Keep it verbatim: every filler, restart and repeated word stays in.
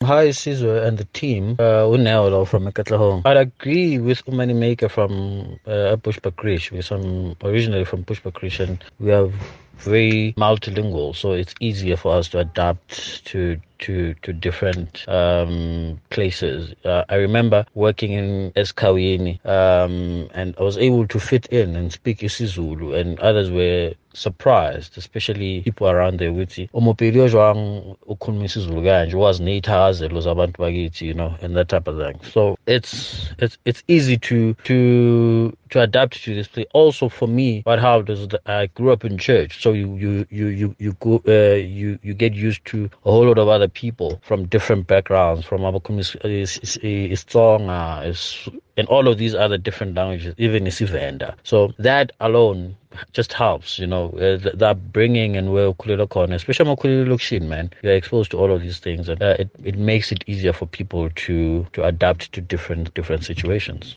hi Sizwe and the team. Uh, Unelo from Mekatlehong. I'd agree with Umani Maker from uh, Bushbuckridge. We're some originally from Bushbuckridge, and we are very multilingual, so it's easier for us to adapt to to to different um, places. Uh, I remember working in Eskaweni, um, and I was able to fit in and speak isiZulu, and others were surprised, especially people around there with umupili ojwang ukhuluma isiZulu kanje wazi neyithakazelo zabantu bakithi, you know, and that type of thing. So it's it's it's easy to to to adapt to this place. Also for me, what helped is that I grew up in church, so you you you you you go uh, you you get used to a whole lot of other people from different backgrounds, from Istsonga, is and all of these other different languages, even Isivenda. So that alone just helps, you know, uh, th- that bringing and where Ukulele Corner, especially Ukulele Lukshin, man, you're exposed to all of these things, and uh, it, it makes it easier for people to to adapt to different different situations.